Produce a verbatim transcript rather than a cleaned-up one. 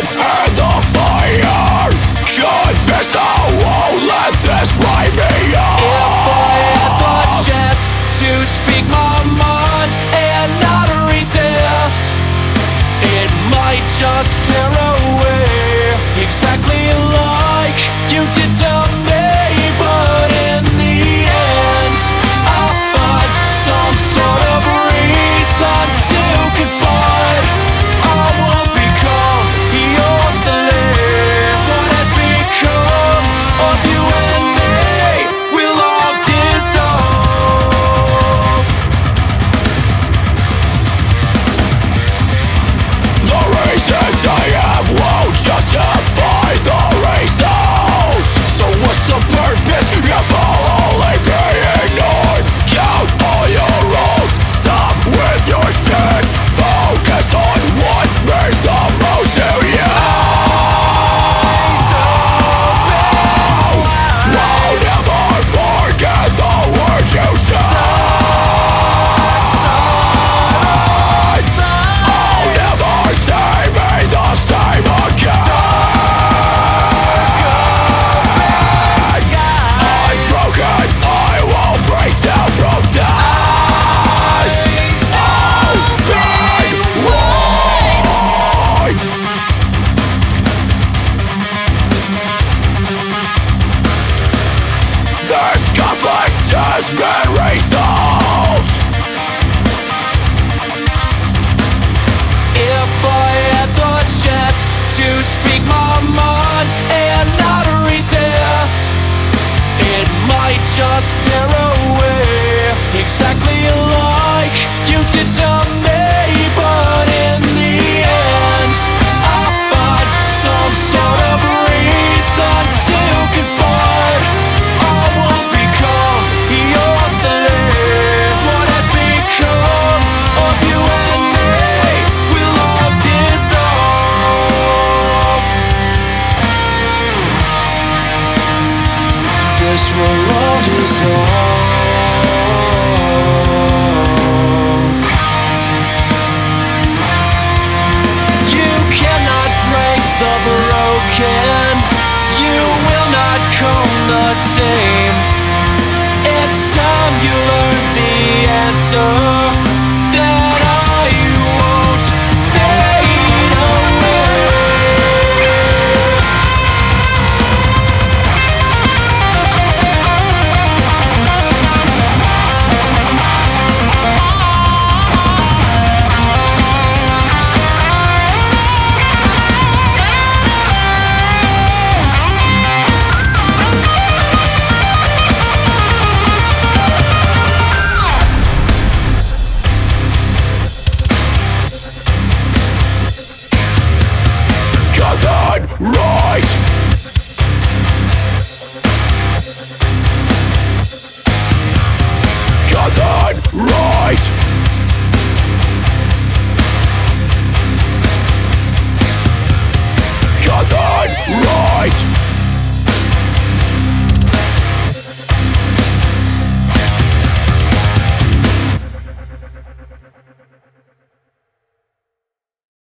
head in the fire. Confess I won't let this write me off. If I had the chance to speak my mind and not resist, it might just tear away, exactly like you did to me. But in the end, I'll find some sort of reason to confide. I won't become your slave. What has become of you and me will all dissolve. The reasons I have won't justify the results. So what's the purpose if I'll only be ignored? Count all your roles, stop with your shit. Focus on what makes the most to you. Won't ever forget the words you said. I'll never say me the same again. I'm broken, I won't break down from this. Open wide. This conflict has been resolved. If I had the chance to speak my mind and not resist, it might just tear away, exactly like you did to me. But in the end, I'll find some sort of reason to confide. I won't become your slave. What has become of you and me will all dissolve. This will all dissolve. You cannot break the broken. You will not comb the tame. It's time you learn the answer that I won't fade away. Gathered right. Gathered right. Gathered right.